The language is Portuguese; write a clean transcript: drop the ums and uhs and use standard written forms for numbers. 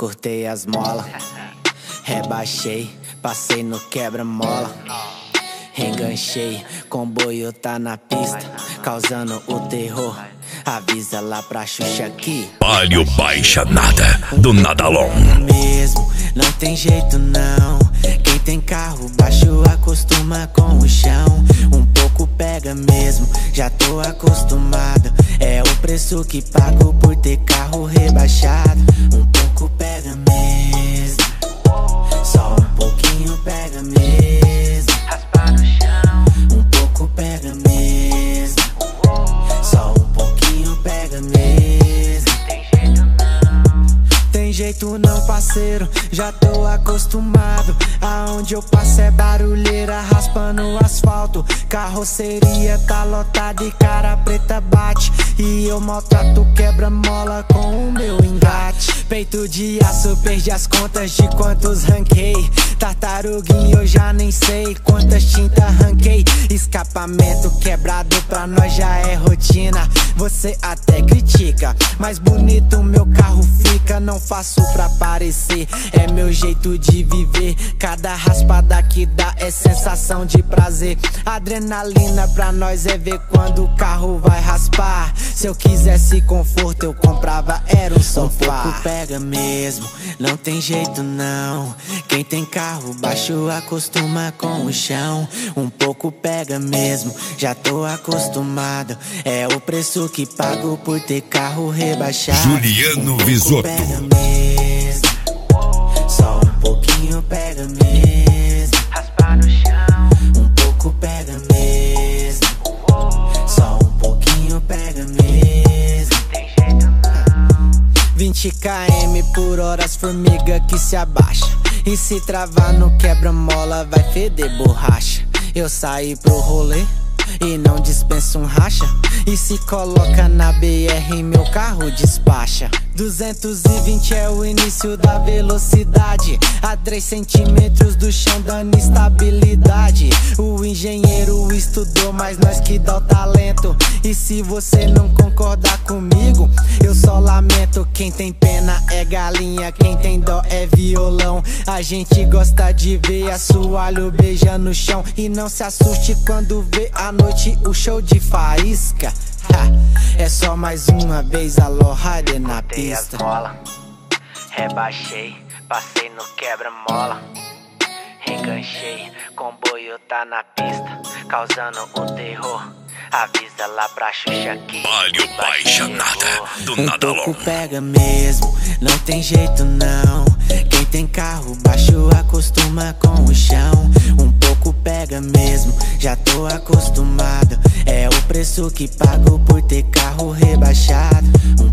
cortei as molas, rebaixei, passei no quebra-mola. Enganchei, comboio tá na pista, causando o terror. Avisa lá pra Xuxa aqui. Palio Baixa Nada, do Nadalon. Mesmo, não tem jeito não. Quem tem carro baixo acostuma com o chão. Um pouco pega mesmo, já tô acostumado. É o preço que pago por ter carro rebaixado. Um pouco pega mesmo, só um pouquinho pega mesmo. Raspar no chão. Um pouco pega mesmo, só um pouquinho pega mesmo. Tem jeito não, tem jeito não, parceiro, já tô acostumado. Aonde eu passo é barulheira raspando o asfalto. Carroceria tá lotada e cara preta bate. E eu maltrato quebra-mola com o meu engate. Peito de aço, perdi as contas de quantos ranquei. Tartaruguinho eu já nem sei quantas tintas ranquei. Escapamento quebrado pra nós já é rotina. Você até critica, mas bonito meu carro fica. Não faço pra parecer, é meu jeito de viver. Cada raspada que dá é sensação de prazer. Adrenalina pra nós é ver quando o carro vai raspar. Se eu quisesse conforto eu comprava, era um sofá. Um pouco pega mesmo, não tem jeito não. Quem tem carro baixo acostuma com o chão. Um pouco pega mesmo, já tô acostumado. É o preço que pago por ter carro rebaixado. Juliano Visotto. Pega mesmo, só um pouquinho pega mesmo. Raspar no chão. Um pouco pega mesmo, só um pouquinho pega mesmo. Tem jeito não. 20 km por hora, as formiga que se abaixa. E se travar no quebra-mola vai feder borracha. Eu saí pro rolê e não dispenso um racha. E se coloca na BR meu carro despacha. 220 é o início da velocidade. A 3 centímetros do chão dando estabilidade. O engenheiro estudou, mas nós que dá o talento. E se você não concordar comigo, eu só lamento. Quem tem pena é galinha, quem tem dó é violão. A gente gosta de ver assoalho beijando no chão. E não se assuste quando vê à noite o show de faísca. É só mais uma vez a Lorraine na pista. Rebaixei, passei no quebra-mola. Enganchei, comboio tá na pista, causando o terror. Avisa lá pra Xuxa aqui. Palio Baixa Nada, do Nadalon. Um pouco pega mesmo, não tem jeito não. Quem tem carro baixo acostuma com o chão. Um pouco pega mesmo, já tô acostumado. É o preço que pago por ter carro rebaixado.